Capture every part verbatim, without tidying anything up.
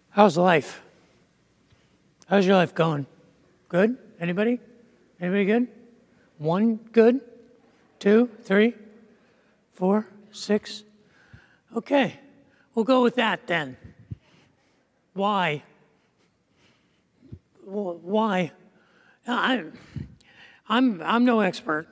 How's life? How's your life going? Good? Anybody? Anybody good? One good? Two? Three? Four? Six? Okay, we'll go with that then. Why? Why? I'm, I'm, I'm no expert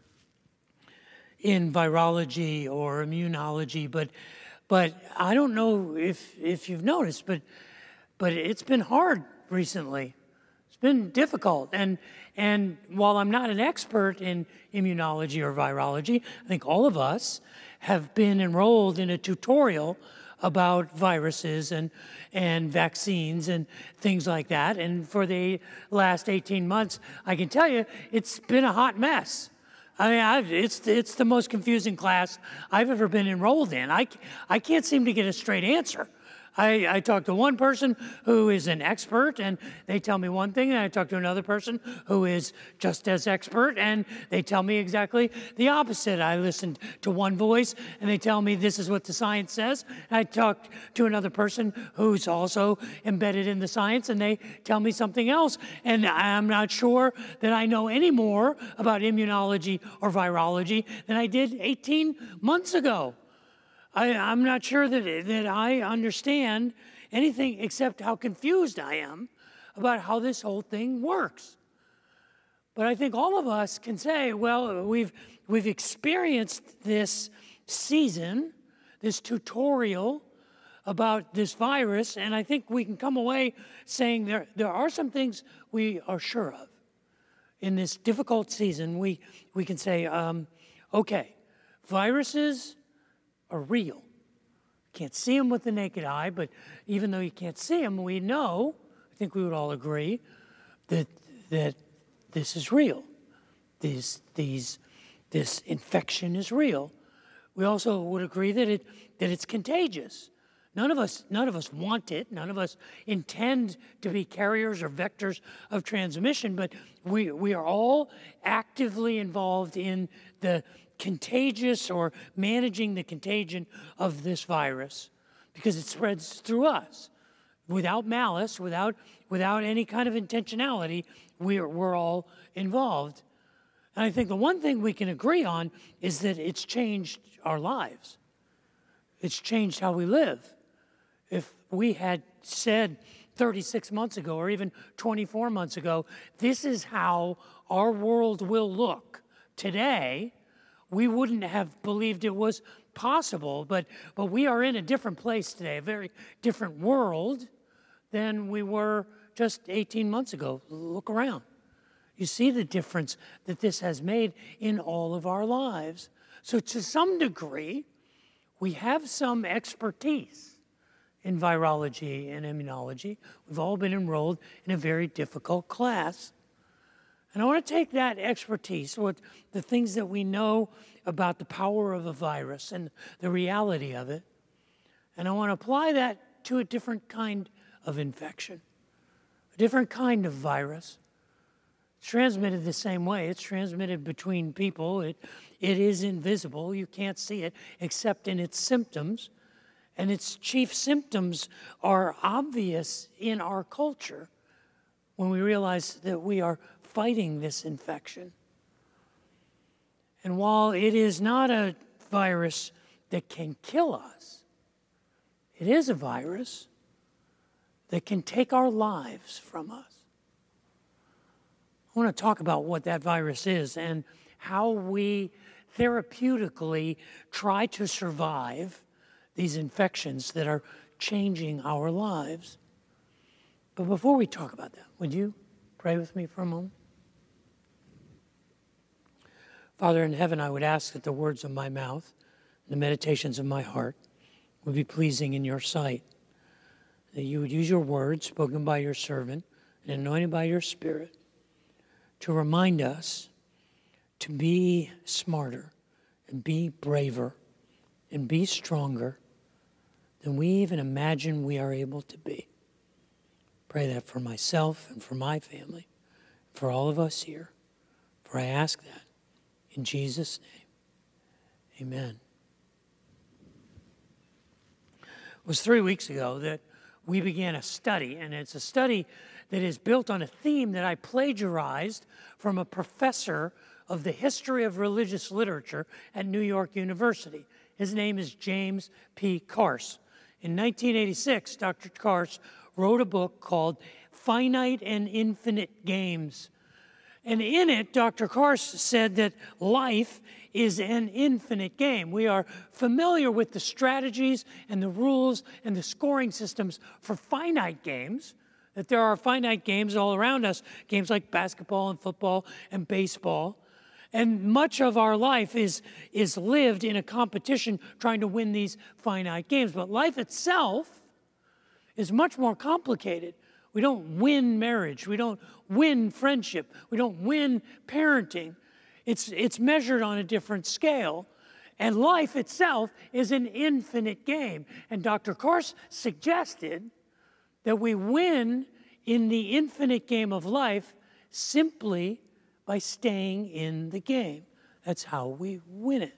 in virology or immunology, but, but I don't know if, if you've noticed, but, but it's been hard recently. It's been difficult. And, and while I'm not an expert in immunology or virology, I think all of us have been enrolled in a tutorial about viruses and, and vaccines and things like that. And for the last eighteen months, I can tell you, it's been a hot mess. I mean, I've, it's, it's the most confusing class I've ever been enrolled in. I, I can't seem to get a straight answer. I, I talk to one person who is an expert, and they tell me one thing, and I talk to another person who is just as expert, and they tell me exactly the opposite. I listen to one voice, and they tell me this is what the science says. And I talk to another person who's also embedded in the science, and they tell me something else. And I'm not sure that I know any more about immunology or virology than I did eighteen months ago. I, I'm not sure that, that I understand anything except how confused I am about how this whole thing works. But I think all of us can say, well, we've, we've experienced this season, this tutorial about this virus, and I think we can come away saying there, there are some things we are sure of. In this difficult season, we, we can say, um, okay, viruses are real. Can't see them with the naked eye, but even though you can't see them, we know, I think we would all agree, that that this is real. These, these, this infection is real. We also would agree that it that it's contagious. None of us, none of us want it. None of us intend to be carriers or vectors of transmission, but we we are all actively involved in the contagious or managing the contagion of this virus because it spreads through us. Without malice, without, without any kind of intentionality, we're, we're all involved. And I think the one thing we can agree on is that it's changed our lives. It's changed how we live. If we had said thirty-six months ago or even twenty-four months ago, this is how our world will look today, we wouldn't have believed it was possible, but, but we are in a different place today, a very different world than we were just eighteen months ago. Look around. You see the difference that this has made in all of our lives. So to some degree, we have some expertise in virology and immunology. We've all been enrolled in a very difficult class. And I want to take that expertise, what the things that we know about the power of a virus and the reality of it, and I want to apply that to a different kind of infection, a different kind of virus. It's transmitted the same way. It's transmitted between people. It, it is invisible. You can't see it except in its symptoms, and its chief symptoms are obvious in our culture when we realize that we are fighting this infection. And while it is not a virus that can kill us, it is a virus that can take our lives from us. I want to talk about what that virus is and how we therapeutically try to survive these infections that are changing our lives. But before we talk about that, would you pray with me for a moment? Father in heaven, I would ask that the words of my mouth and the meditations of my heart would be pleasing in your sight, that you would use your words spoken by your servant and anointed by your Spirit to remind us to be smarter and be braver and be stronger than we even imagine we are able to be. Pray that for myself and for my family, for all of us here, for I ask that in Jesus' name, amen. It was three weeks ago that we began a study, and it's a study that is built on a theme that I plagiarized from a professor of the history of religious literature at New York University. His name is James P. Carse. In nineteen eighty-six, Doctor Carse wrote a book called Finite and Infinite Games. And in it, Doctor Carse said that life is an infinite game. We are familiar with the strategies and the rules and the scoring systems for finite games, that there are finite games all around us, games like basketball and football and baseball. And much of our life is, is lived in a competition trying to win these finite games. But life itself is much more complicated. We don't win marriage. We don't win friendship. We don't win parenting. It's, it's measured on a different scale. And life itself is an infinite game. And Doctor Carse suggested that we win in the infinite game of life simply by staying in the game. That's how we win it.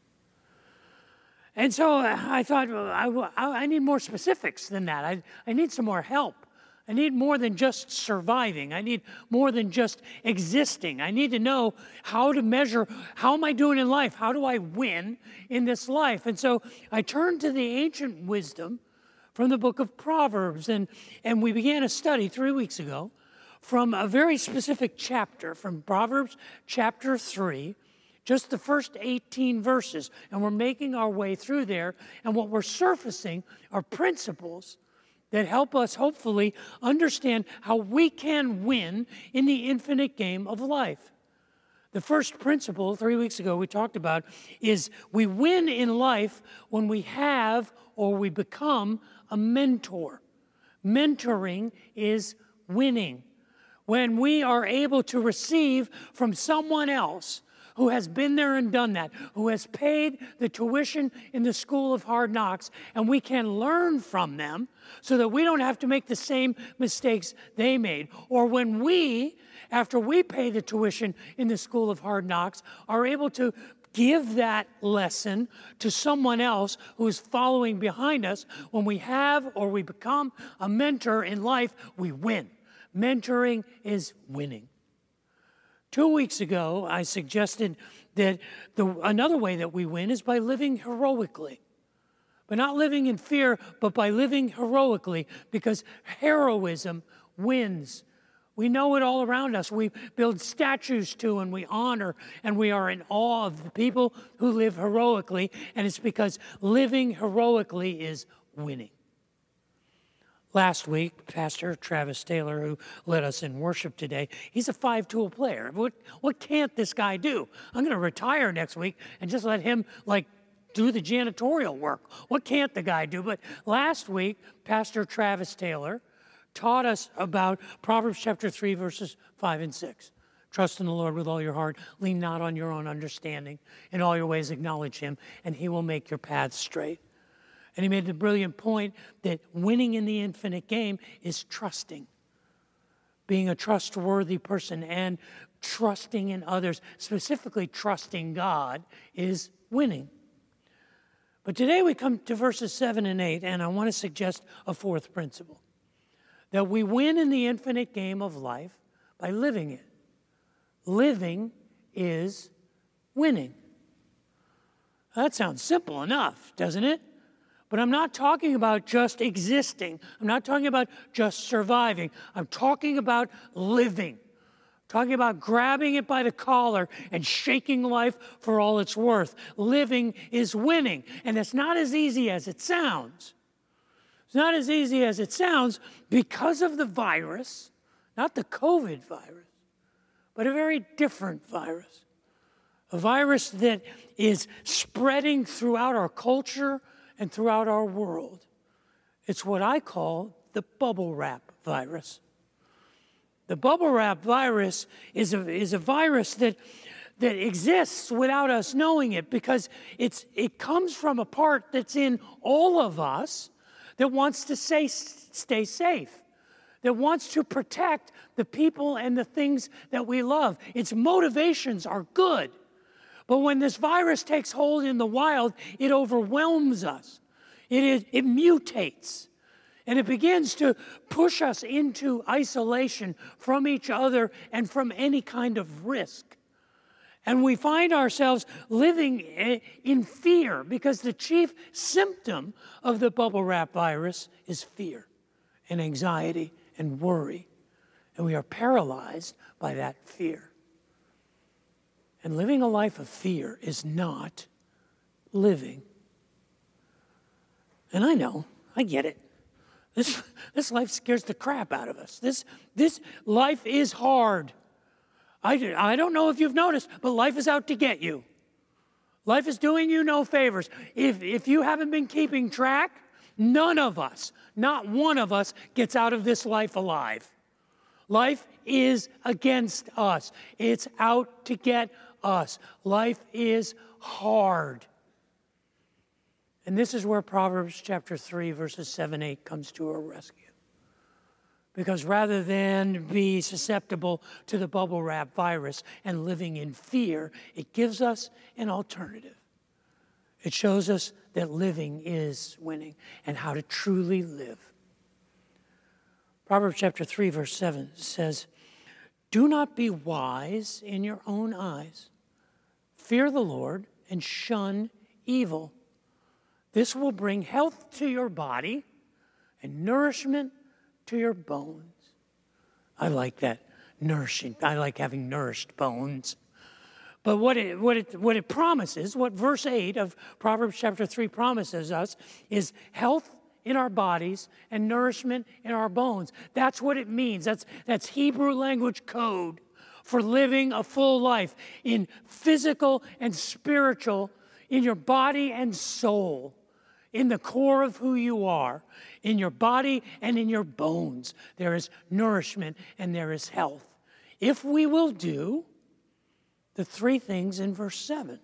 And so I thought, well, I, I need more specifics than that. I, I need some more help. I need more than just surviving. I need more than just existing. I need to know how to measure, how am I doing in life? How do I win in this life? And so I turned to the ancient wisdom from the book of Proverbs, and, and we began a study three weeks ago from a very specific chapter, from Proverbs chapter three, just the first eighteen verses. And we're making our way through there, and what we're surfacing are principles that help us hopefully understand how we can win in the infinite game of life. The first principle, three weeks ago we talked about, is we win in life when we have or we become a mentor. Mentoring is winning. When we are able to receive from someone else who has been there and done that, who has paid the tuition in the school of hard knocks, and we can learn from them so that we don't have to make the same mistakes they made. Or when we, after we pay the tuition in the school of hard knocks, are able to give that lesson to someone else who is following behind us, when we have or we become a mentor in life, we win. Mentoring is winning. Two weeks ago, I suggested that the, another way that we win is by living heroically. But not living in fear, but by living heroically, because heroism wins. We know it all around us. We build statues to and we honor, and we are in awe of the people who live heroically, and it's because living heroically is winning. Last week, Pastor Travis Taylor, who led us in worship today, he's a five-tool player. What, what can't this guy do? I'm going to retire next week and just let him, like, do the janitorial work. What can't the guy do? But last week, Pastor Travis Taylor taught us about Proverbs chapter three, verses five and six. Trust in the Lord with all your heart. Lean not on your own understanding. In all your ways acknowledge him, and he will make your paths straight. And he made the brilliant point that winning in the infinite game is trusting. Being a trustworthy person and trusting in others, specifically trusting God, is winning. But today we come to verses seven and eight, and I want to suggest a fourth principle. That we win in the infinite game of life by living it. Living is winning. That sounds simple enough, doesn't it? But I'm not talking about just existing. I'm not talking about just surviving. I'm talking about living. I'm talking about grabbing it by the collar and shaking life for all it's worth. Living is winning. And it's not as easy as it sounds. It's not as easy as it sounds because of the virus, not the COVID virus, but a very different virus. A virus that is spreading throughout our culture and throughout our world. It's what I call the bubble wrap virus. The bubble wrap virus is a, is a virus that, that exists without us knowing it, because it's, it comes from a part that's in all of us that wants to say, stay safe, that wants to protect the people and the things that we love. Its motivations are good. But when this virus takes hold in the wild, it overwhelms us. It, is, it mutates. And it begins to push us into isolation from each other and from any kind of risk. And we find ourselves living in fear because the chief symptom of the bubble wrap virus is fear and anxiety and worry. And we are paralyzed by that fear. And living a life of fear is not living. And I know, I get it. This, this life scares the crap out of us. This, this life is hard. I, I don't know if you've noticed, but life is out to get you. Life is doing you no favors. If, if you haven't been keeping track, none of us, not one of us, gets out of this life alive. Life is against us. It's out to get us. Life is hard. And this is where Proverbs chapter three, verses seven, eight comes to our rescue. Because rather than be susceptible to the bubble wrap virus and living in fear, it gives us an alternative. It shows us that living is winning and how to truly live. Proverbs chapter three, verse seven says, "Do not be wise in your own eyes. Fear the Lord and shun evil. This will bring health to your body and nourishment to your bones." I like that, nourishing. I like having nourished bones. But what it, what it, what it promises, what verse eight of Proverbs chapter three promises us, is health in our bodies and nourishment in our bones. That's what it means. That's, that's Hebrew language code for living a full life in physical and spiritual, in your body and soul, in the core of who you are, in your body and in your bones. There is nourishment and there is health. If we will do the three things in verse seven.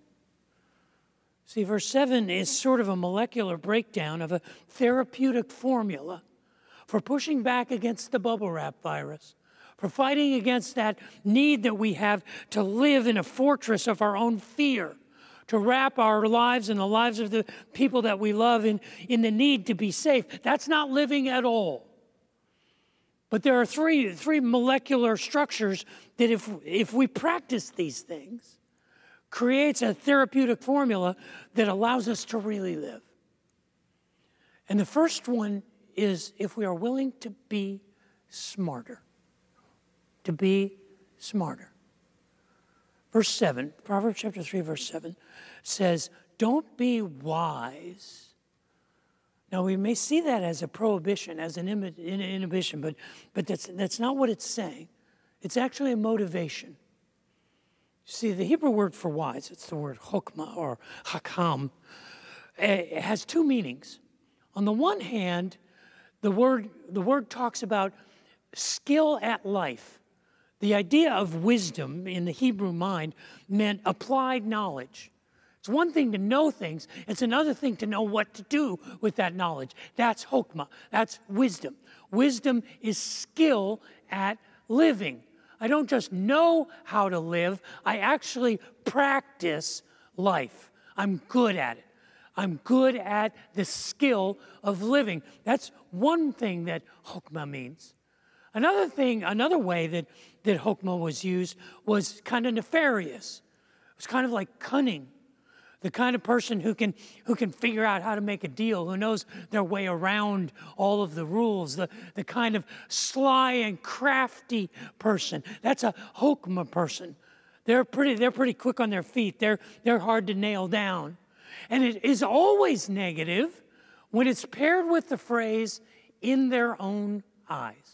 See, verse seven is sort of a molecular breakdown of a therapeutic formula for pushing back against the bubble wrap virus, for fighting against that need that we have to live in a fortress of our own fear, to wrap our lives and the lives of the people that we love in, in the need to be safe. That's not living at all. But there are three, three molecular structures that if, if we practice these things, creates a therapeutic formula that allows us to really live. And the first one is if we are willing to be smarter. To be smarter. Verse seven, Proverbs chapter three, verse seven says, "Don't be wise." Now, we may see that as a prohibition, as an inhibition, but, but that's, that's not what it's saying. It's actually a motivation. See, the Hebrew word for wise, it's the word chokmah or hakam. It has two meanings. On the one hand, the word, the word talks about skill at life. The idea of wisdom in the Hebrew mind meant applied knowledge. It's one thing to know things. It's another thing to know what to do with that knowledge. That's chokmah. That's wisdom. Wisdom is skill at living. I don't just know how to live. I actually practice life. I'm good at it. I'm good at the skill of living. That's one thing that chokmah means. Another thing, another way that, that chokmah was used was kind of nefarious. It was kind of like cunning. The kind of person who can, who can figure out how to make a deal, who knows their way around all of the rules, the, the kind of sly and crafty person. That's a chokmah person. They're pretty, they're pretty quick on their feet. They're, they're hard to nail down. And it is always negative when it's paired with the phrase, "in their own eyes."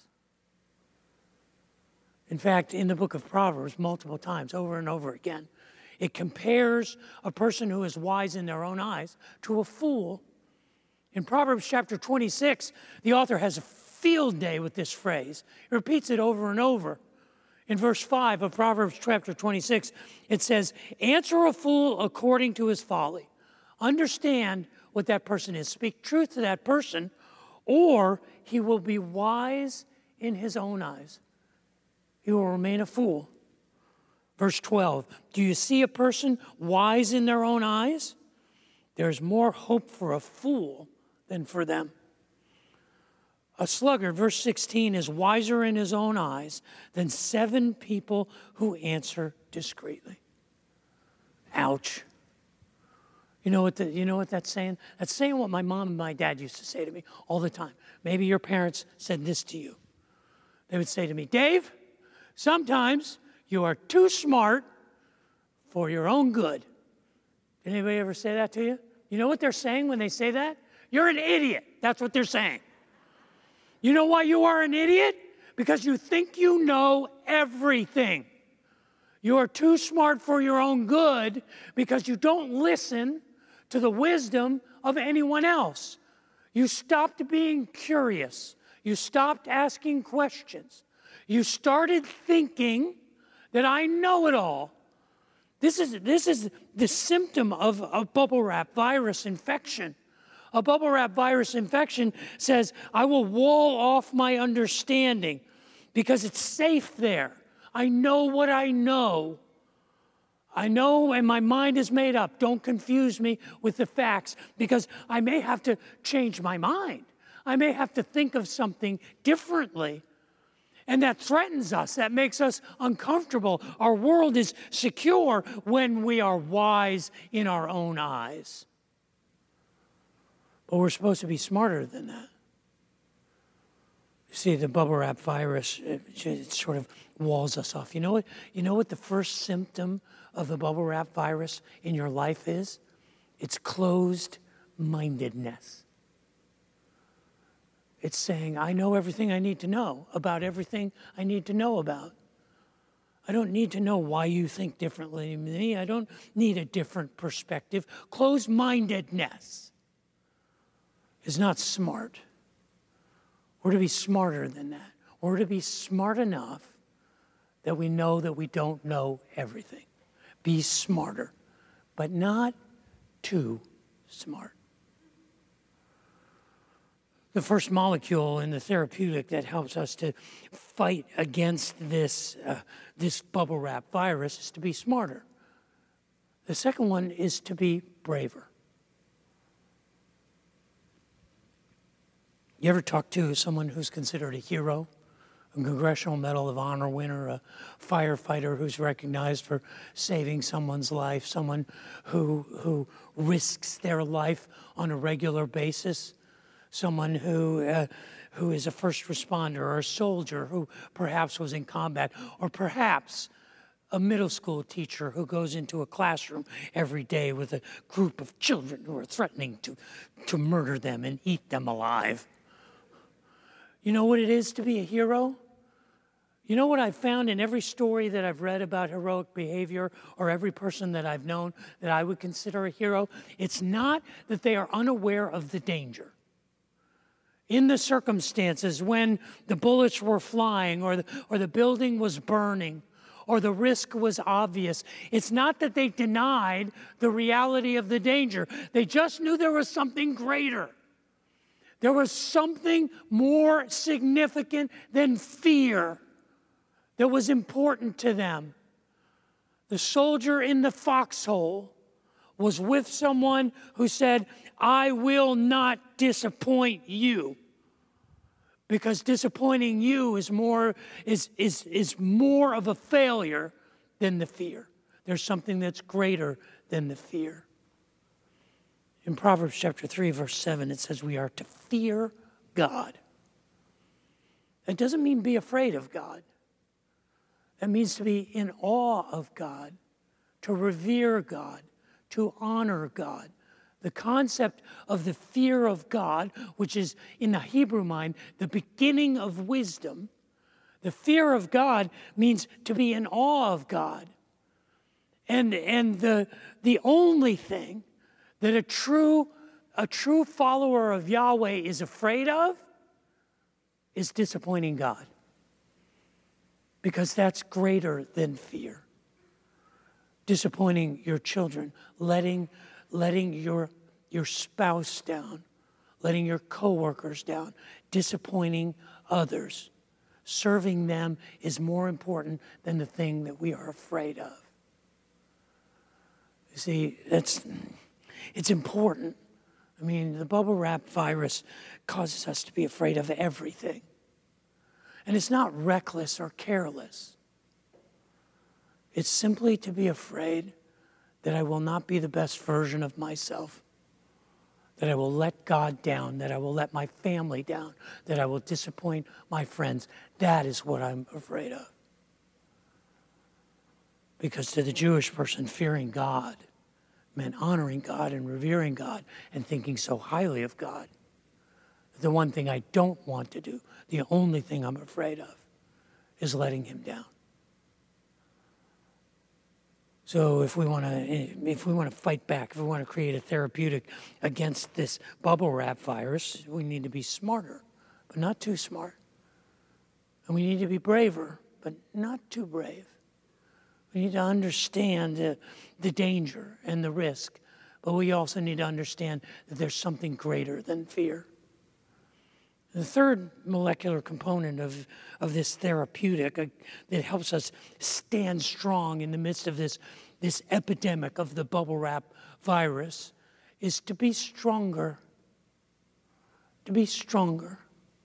In fact, in the book of Proverbs, multiple times, over and over again, it compares a person who is wise in their own eyes to a fool. In Proverbs chapter twenty-six, the author has a field day with this phrase. He repeats it over and over. In verse five of Proverbs chapter twenty-six, it says, "Answer a fool according to his folly." Understand what that person is. Speak truth to that person, or he will be wise in his own eyes. He will remain a fool. Verse twelve, "Do you see a person wise in their own eyes? There's more hope for a fool than for them." A sluggard, verse sixteen, is wiser in his own eyes than seven people who answer discreetly. Ouch. You know what the, you know what that's saying? That's saying what my mom and my dad used to say to me all the time. Maybe your parents said this to you. They would say to me, Dave, sometimes you are too smart for your own good. Did anybody ever say that to you? You know what they're saying when they say that? You're an idiot. That's what they're saying. You know why you are an idiot? Because you think you know everything. You are too smart for your own good because you don't listen to the wisdom of anyone else. You stopped being curious. You stopped asking questions. You started thinking that I know it all. This is, this is the symptom of a bubble wrap virus infection. A bubble wrap virus infection says, I will wall off my understanding because it's safe there. I know what I know. I know, and my mind is made up. Don't confuse me with the facts because I may have to change my mind. I may have to think of something differently. And that threatens us. That makes us uncomfortable. Our world is secure when we are wise in our own eyes. But we're supposed to be smarter than that. You see, the bubble wrap virus, it, it sort of walls us off. You know what? You know what the first symptom of the bubble wrap virus in your life is? It's closed-mindedness. It's saying, I know everything I need to know about everything I need to know about. I don't need to know why you think differently than me. I don't need a different perspective. Closed-mindedness is not smart. We're to be smarter than that. We're to be smart enough that we know that we don't know everything. Be smarter, but not too smart. The first molecule in the therapeutic that helps us to fight against this, uh, this bubble wrap virus is to be smarter. The second one is to be braver. You ever talk to someone who's considered a hero, a Congressional Medal of Honor winner, a firefighter who's recognized for saving someone's life, someone who, who risks their life on a regular basis? Someone who uh, who is a first responder or a soldier who perhaps was in combat, or perhaps a middle school teacher who goes into a classroom every day with a group of children who are threatening to, to murder them and eat them alive. You know what it is to be a hero? You know what I've found in every story that I've read about heroic behavior, or every person that I've known that I would consider a hero? It's not that they are unaware of the danger. In the circumstances when the bullets were flying, or the, or the building was burning, or the risk was obvious, it's not that they denied the reality of the danger. They just knew there was something greater. There was something more significant than fear that was important to them. The soldier in the foxhole was with someone who said, I will not disappoint you, because disappointing you is more, is, is, is more of a failure than the fear. There's something that's greater than the fear. In Proverbs chapter three, verse seven, it says we are to fear God. It doesn't mean be afraid of God. It means to be in awe of God, to revere God, to honor God. The concept of the fear of God, which is in the Hebrew mind the beginning of wisdom, the fear of God means to be in awe of God. And, and the, the only thing that a true, a true follower of Yahweh is afraid of is disappointing God, because that's greater than fear. Disappointing your children, letting, letting your, your spouse down, letting your coworkers down, disappointing others. Serving them is more important than the thing that we are afraid of. You see, that's, it's important I mean, the bubble wrap virus causes us to be afraid of everything. And it's not reckless or careless. It's simply to be afraid that I will not be the best version of myself, that I will let God down, that I will let my family down, that I will disappoint my friends. That is what I'm afraid of. Because to the Jewish person, fearing God meant honoring God and revering God and thinking so highly of God. The one thing I don't want to do, the only thing I'm afraid of, is letting him down. So if we want to, if we want to fight back, if we want to create a therapeutic against this bubble wrap virus, we need to be smarter, but not too smart. And we need to be braver, but not too brave. We need to understand the, the danger and the risk, but we also need to understand that there's something greater than fear. The third molecular component of, of this therapeutic uh, that helps us stand strong in the midst of this, this epidemic of the bubble wrap virus is to be stronger. To be stronger.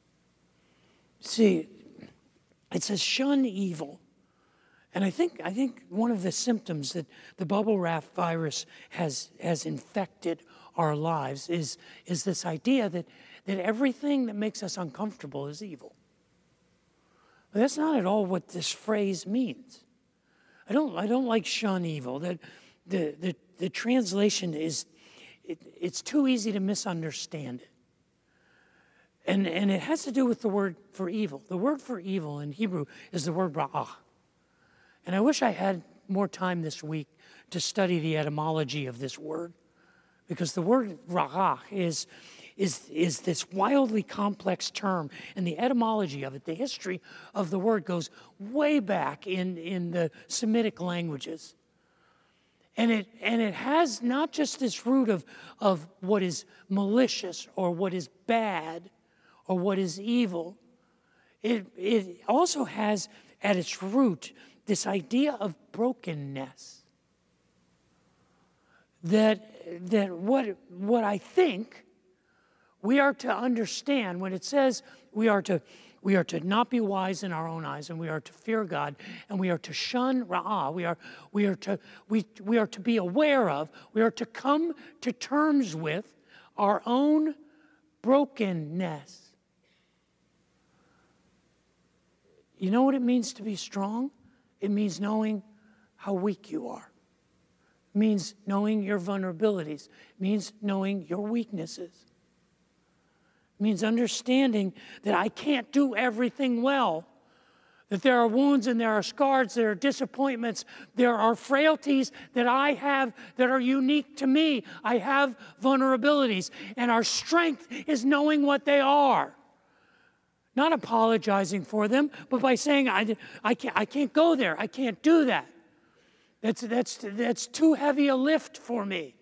See, it says shun evil. And I think, I think one of the symptoms that the bubble wrap virus has, has infected our lives is, is this idea that, that everything that makes us uncomfortable is evil. But that's not at all what this phrase means. I don't, I don't like shun evil. That the, the, the translation is, it, it's too easy to misunderstand it. And, and it has to do with the word for evil. The word for evil in Hebrew is the word ra'ah. And I wish I had more time this week to study the etymology of this word, because the word ra'ah is, is, is this wildly complex term, and the etymology of it, the history of the word goes way back in, in the Semitic languages. And it, and it has not just this root of, of what is malicious or what is bad or what is evil. It, it also has at its root this idea of brokenness. That, that what, what I think we are to understand when it says we are to, we are to not be wise in our own eyes, and we are to fear God, and we are to shun ra'ah. We are, we are, to, we, we are to be aware of, we are to come to terms with our own brokenness. You know what it means to be strong? It means knowing how weak you are. It means knowing your vulnerabilities. It means knowing your weaknesses. It means understanding that I can't do everything well. That there are wounds and there are scars, there are disappointments, there are frailties that I have that are unique to me. I have vulnerabilities, and our strength is knowing what they are. Not apologizing for them, but by saying, I, I, can't, I can't go there. I can't do that. That's, that's, that's too heavy a lift for me.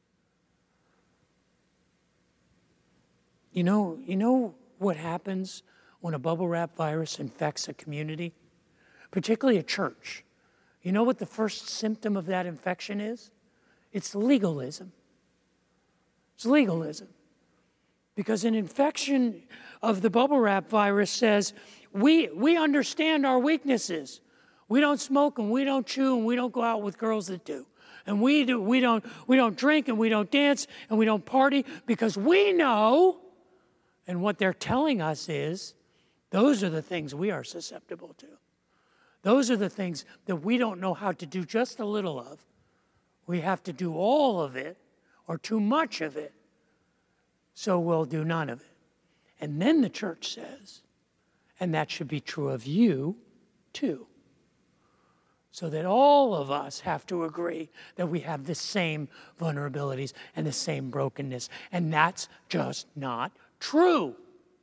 You know, you know what happens when a bubble wrap virus infects a community, particularly a church? You know what the first symptom of that infection is? It's legalism. It's legalism. Because an infection of the bubble wrap virus says, we, we understand our weaknesses. We don't smoke and we don't chew and we don't go out with girls that do. And we, do, we, don't, we don't drink and we don't dance and we don't party because we know, and what they're telling us is, those are the things we are susceptible to. Those are the things that we don't know how to do just a little of. We have to do all of it or too much of it. So we'll do none of it. And then the church says, and that should be true of you too. So that all of us have to agree that we have the same vulnerabilities and the same brokenness. And that's just not true.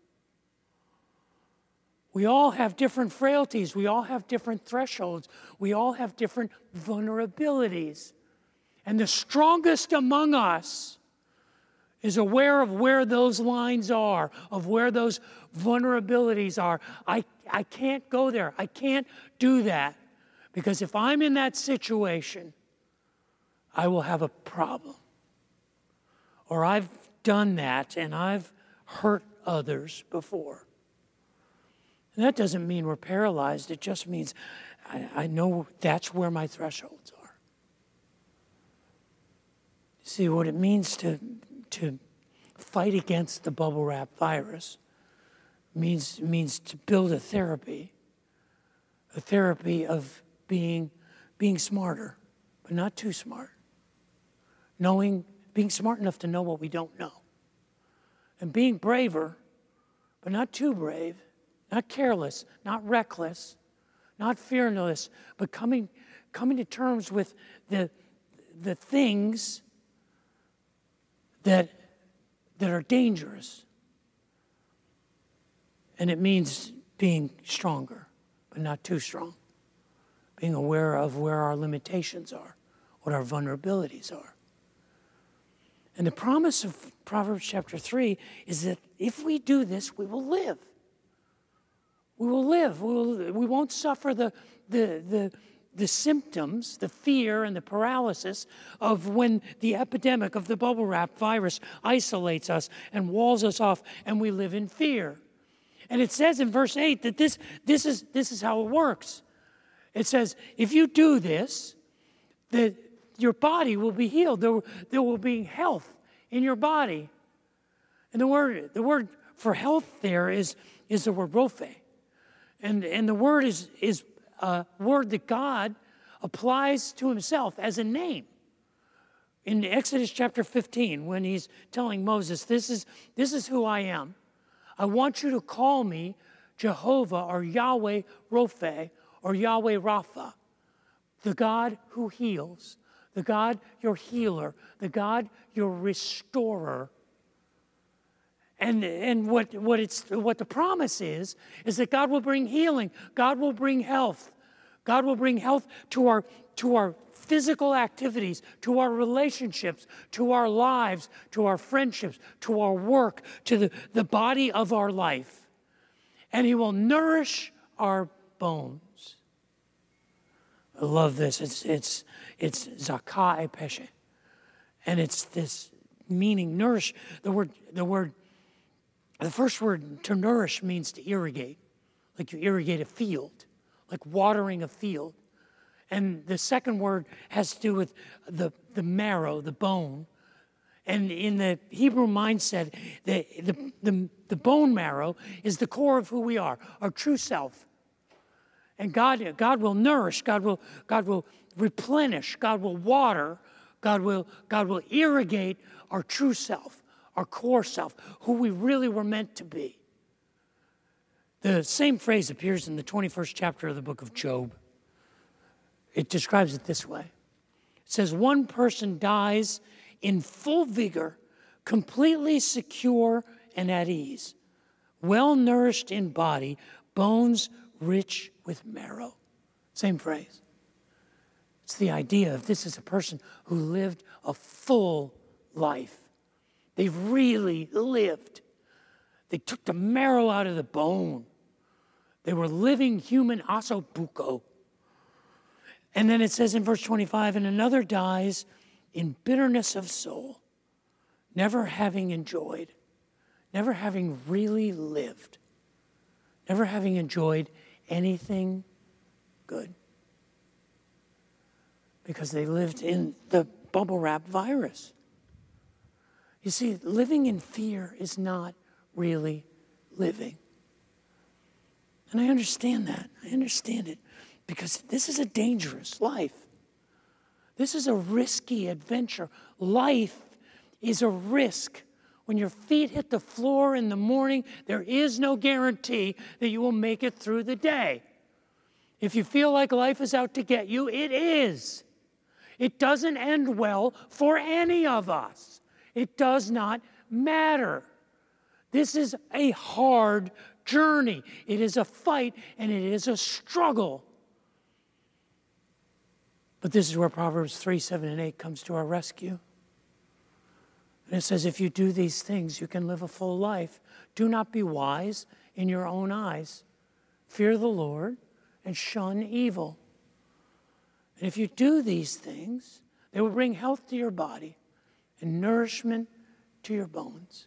We all have different frailties. We all have different thresholds. We all have different vulnerabilities. And the strongest among us is aware of where those lines are, of where those vulnerabilities are. I, I can't go there. I can't do that. Because if I'm in that situation, I will have a problem. Or I've done that, and I've hurt others before. And that doesn't mean we're paralyzed. It just means I, I know that's where my thresholds are. See, what it means to, to fight against the bubble wrap virus means, means to build a therapy, a therapy of being, being smarter, but not too smart. Knowing, being smart enough to know what we don't know. And being braver, but not too brave, not careless, not reckless, not fearless, but coming, coming to terms with the, the things that, that are dangerous. And it means being stronger, but not too strong. Being aware of where our limitations are, what our vulnerabilities are. And the promise of Proverbs chapter three is that if we do this, we will live. We will live. We, will, we won't suffer the, the, the, the symptoms, the fear and the paralysis of when the epidemic of the bubble wrap virus isolates us and walls us off and we live in fear. And it says in verse eight that this, this, is, this is how it works. It says, if you do this, that your body will be healed. There, there will be health in your body. And the word, the word for health there is, is the word rophe. And, and the word is, is a word that God applies to himself as a name. In Exodus chapter fifteen, when he's telling Moses, this is, this is who I am. I want you to call me Jehovah or Yahweh Rophe or Yahweh Rapha, the God who heals, the God your healer, the God your restorer. And, and what, what, it's, what the promise is, is that God will bring healing. God will bring health. God will bring health to our, to our physical activities, to our relationships, to our lives, to our friendships, to our work, to the, the body of our life. And he will nourish our bones. I love this. It's, it's, it's zakah e peshe. And it's this meaning, nourish. The word, the word The first word, to nourish, means to irrigate, like you irrigate a field, like watering a field. And the second word has to do with the, the marrow, the bone. And in the Hebrew mindset, the, the, the, the bone marrow is the core of who we are, our true self. And God, God will nourish, God will, God will replenish, God will water, God will, God will irrigate our true self, our core self, who we really were meant to be. The same phrase appears in the twenty-first chapter of the book of Job. It describes it this way. It says, one person dies in full vigor, completely secure and at ease, well-nourished in body, bones rich with marrow. Same phrase. It's the idea of this is a person who lived a full life. They've really lived. They took the marrow out of the bone. They were living human asobuko. And then it says in verse twenty-five, and another dies in bitterness of soul, never having enjoyed, never having really lived, never having enjoyed anything good. Because they lived in the bubble wrap virus. You see, living in fear is not really living. And I understand that. I understand it. Because this is a dangerous life. This is a risky adventure. Life is a risk. When your feet hit the floor in the morning, there is no guarantee that you will make it through the day. If you feel like life is out to get you, it is. It doesn't end well for any of us. It does not matter. This is a hard journey. It is a fight and it is a struggle. But this is where Proverbs three, seven, and eight comes to our rescue. And it says, if you do these things, you can live a full life. Do not be wise in your own eyes. Fear the Lord and shun evil. And if you do these things, they will bring health to your body and nourishment to your bones.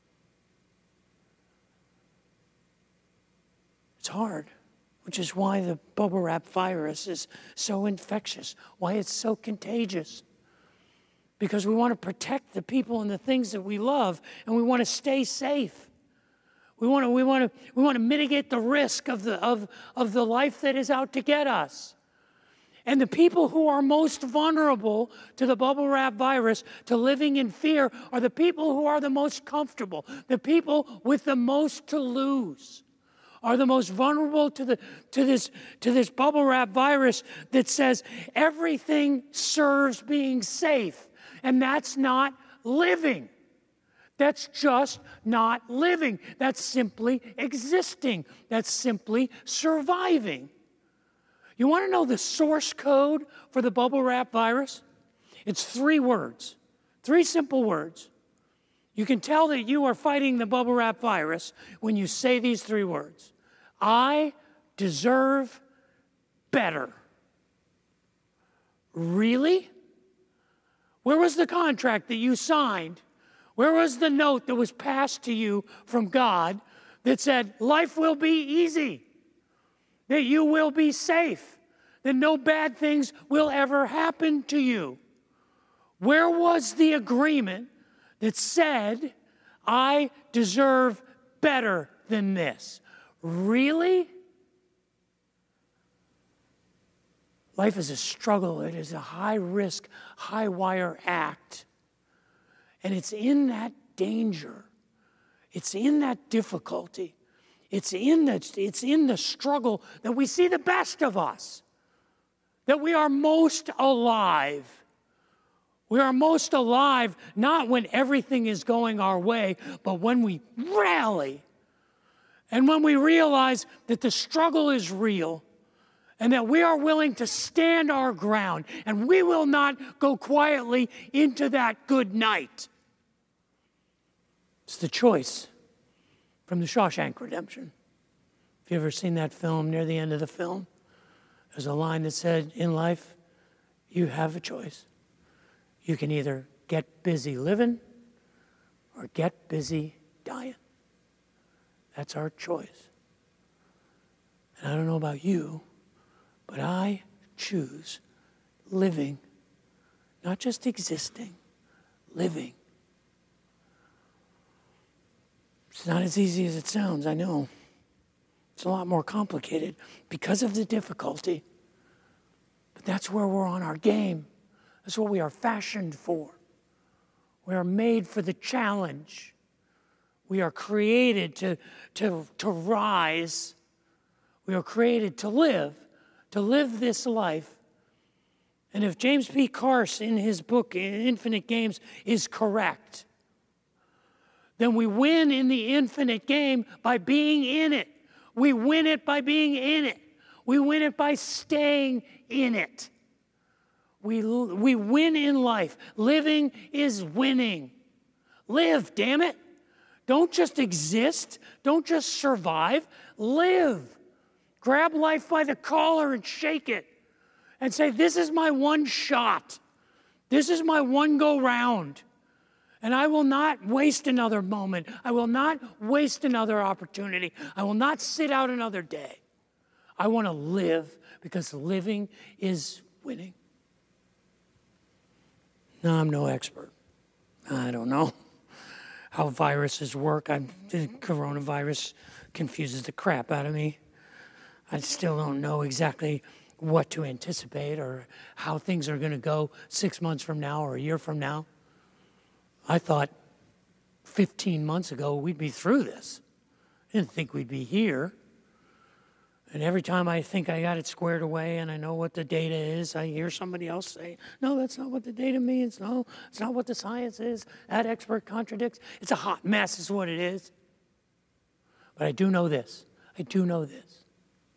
It's hard, which is why the bubble wrap virus is so infectious, why it's so contagious. Because we want to protect the people and the things that we love, and we want to stay safe. We want to, we want to, we want to mitigate the risk of the, of, of the life that is out to get us. And the people who are most vulnerable to the bubble wrap virus, to living in fear, are the people who are the most comfortable, the people with the most to lose. Are the most vulnerable to the to this to this bubble wrap virus that says everything serves being safe, and that's not living. That's just not living. That's simply existing. That's simply surviving. You want to know the source code for the bubble wrap virus? It's three words, three simple words. You can tell that you are fighting the bubble wrap virus when you say these three words. I deserve better. Really? Where was the contract that you signed? Where was the note that was passed to you from God that said life will be easy, that you will be safe, that no bad things will ever happen to you? Where was the agreement that said I deserve better than this? Really? Life is a struggle. It is a high-risk, high-wire act. And it's in that danger. It's in that difficulty. It's in the, it's in the struggle that we see the best of us, that we are most alive. We are most alive not when everything is going our way, but when we rally. And when we realize that the struggle is real and that we are willing to stand our ground and we will not go quietly into that good night. It's the choice from the Shawshank Redemption. If you've ever seen that film, near the end of the film, there's a line that said, in life, you have a choice. You can either get busy living or get busy dying. That's our choice. And I don't know about you, but I choose living, not just existing, living. It's not as easy as it sounds, I know. It's a lot more complicated because of the difficulty. But that's where we're on our game. That's what we are fashioned for. We are made for the challenge. We are created to, to, to rise. We are created to live, to live this life. And if James P. Carse, in his book, Infinite Games, is correct, then we win in the infinite game by being in it. We win it by being in it. We win it by staying in it. We, we win in life. Living is winning. Live, damn it. Don't just exist. Don't just survive. Live. Grab life by the collar and shake it and say, this is my one shot. This is my one go round. And I will not waste another moment. I will not waste another opportunity. I will not sit out another day. I want to live because living is winning. No, I'm no expert. I don't know how viruses work. I'm, the coronavirus confuses the crap out of me. I still don't know exactly what to anticipate or how things are going to go six months from now or a year from now. I thought fifteen months ago we'd be through this. I didn't think we'd be here. And every time I think I got it squared away and I know what the data is, I hear somebody else say, no, that's not what the data means. No, it's not what the science is. That expert contradicts. It's a hot mess is what it is. But I do know this. I do know this.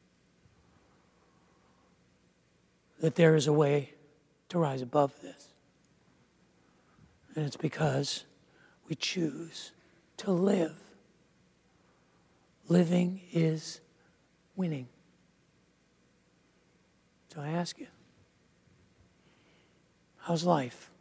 That there is a way to rise above this. And it's because we choose to live. Living is winning. So I ask you, how's life?